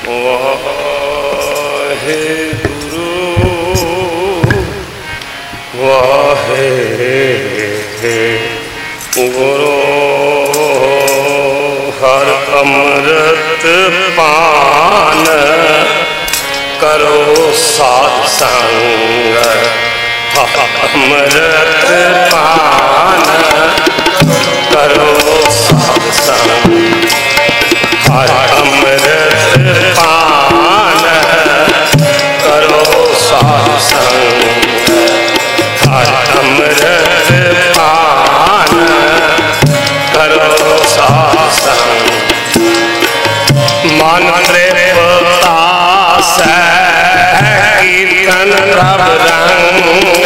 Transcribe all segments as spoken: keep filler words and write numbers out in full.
गुरु हर अमृत पान करो साध संग। अमृत पान करो साध संग। हर अमृत पान करो साध संग। हर अमृत पान करो साध संग। मन त्रिपतास कीर्तन प्रभ रंग।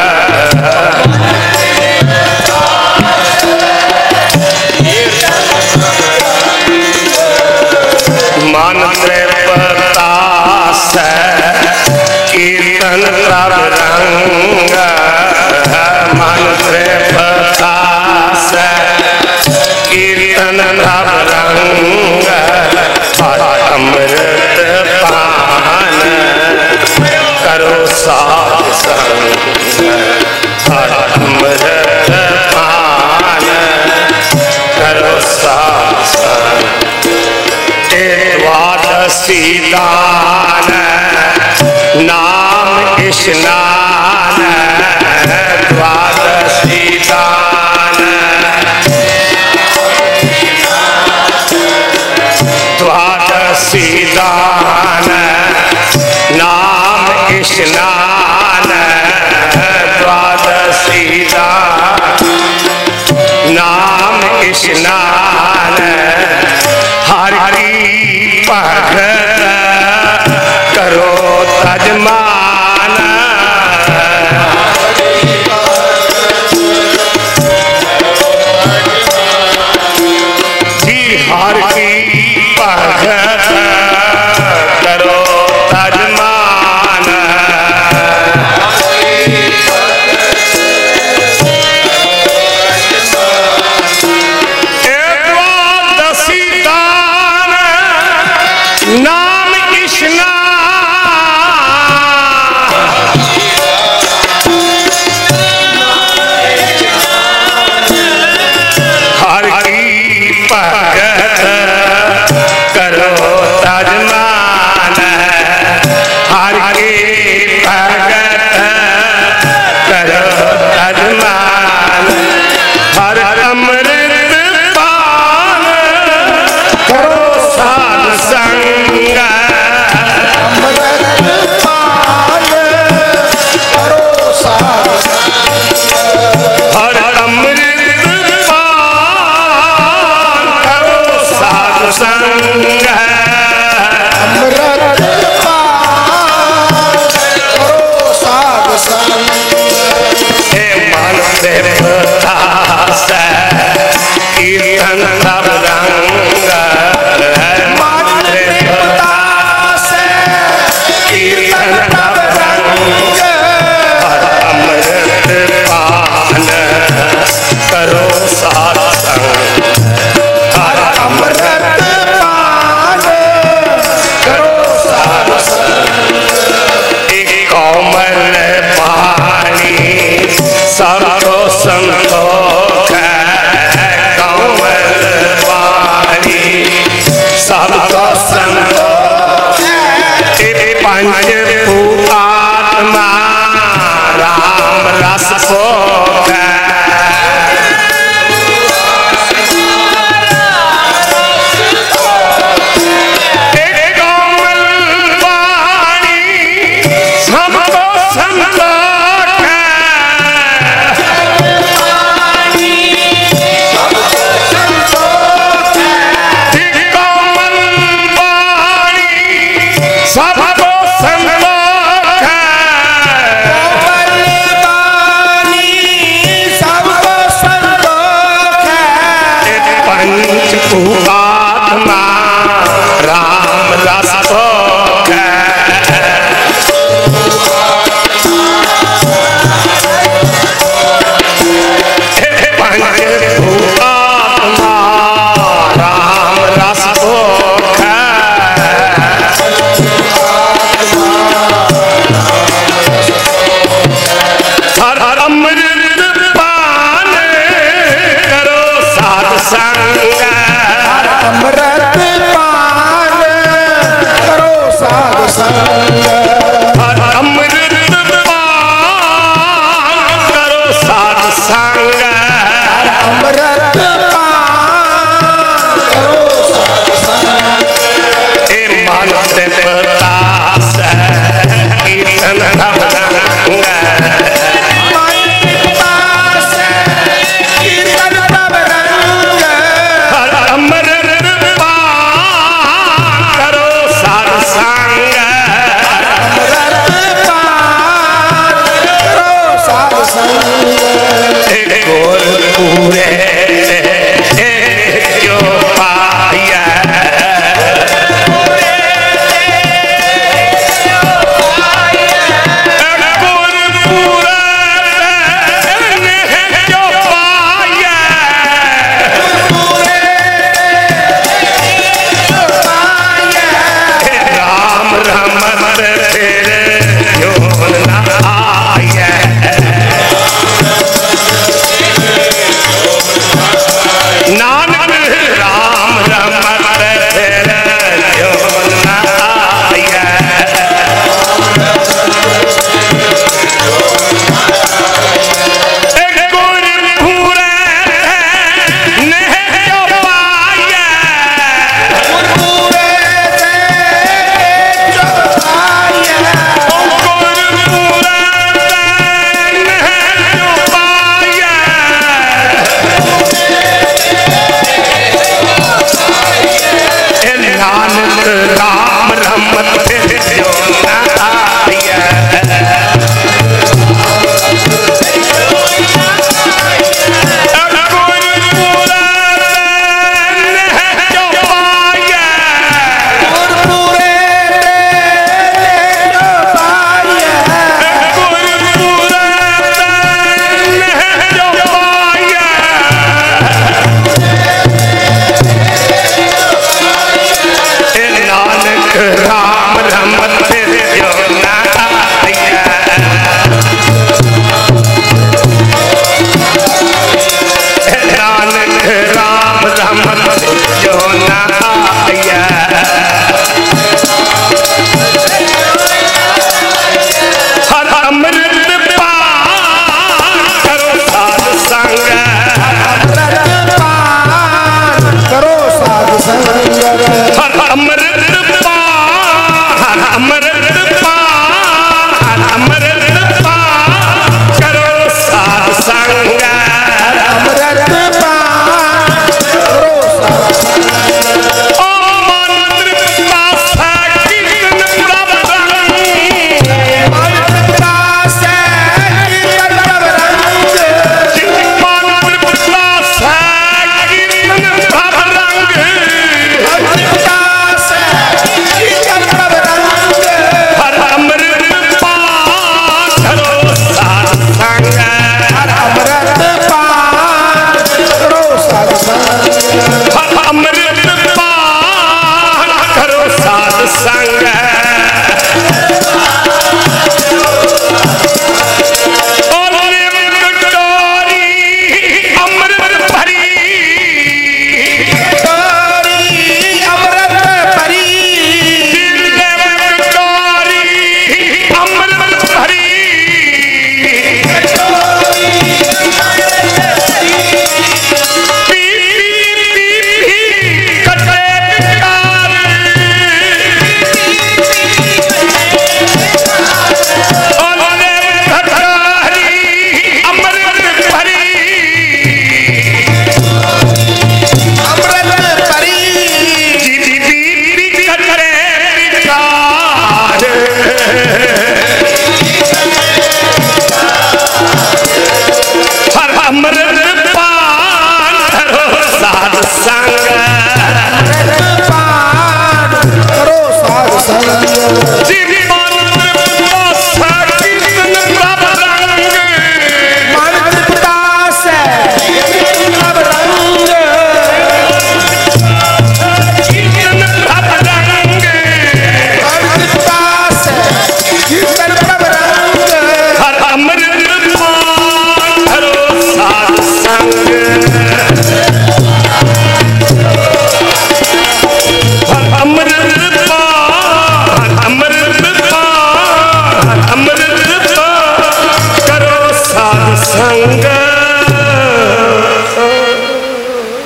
मन त्रिपतास कीर्तन प्रभ रंग। मन त्रिपतास कीर्तन प्रभ रंग। अमृत पान करो साध संग। अमृत पान करो साध संग। द्वादशी दान नाम स्नान। द्वादशी दान द्वादशी दान नाम स्नान। द्वादशी दान नाम स्नान। हरि भगत करो तजमान। जी हर की भगत करो तजमान। द्वादशी दान नाम स्नान। हर की भगत करो तजमान। हर की भगत करो तजमान। हर अमृत पान करो साध संग। अमृत पान करो साध संग। हर अमृत पान करो साध संग। अमृत पान करो साध संग। हे मन त्रिपतास कीर्तन प्रभ रंग। मन त्रिपतास कीर्तन प्रभ रंग। हर अमृत पान करो साध संग। हर अमृत पान करो साध संग। कोमल पानी सबको संतोष। कोमल पानी सबको संतोष। पंच भूतात्मा राम रस पोख। सबको संग मानते प्रकाश कीर्तन भवरंग अमर करो साधु संग गोर पूरे जो पाया गोर पूरा जो पाया राम राम तेरे जो ना आया नानक राम राम तेरे जो ना आया गुर पूरे ने जो पाया गुर पूरे जो पाया गुर पूरे ने जो पाया नानक राम राम तेरे जो ना आया गुर पूरे ने जो पाया गुर पूरे जो पाया गुर पूरे ने जो पाया नानक राम राम तेरे जो ना आया नानक राम राम जो ना आया हर अमृत पान करो साधु संग करो साधु संग हर अमृत पान हर अमृत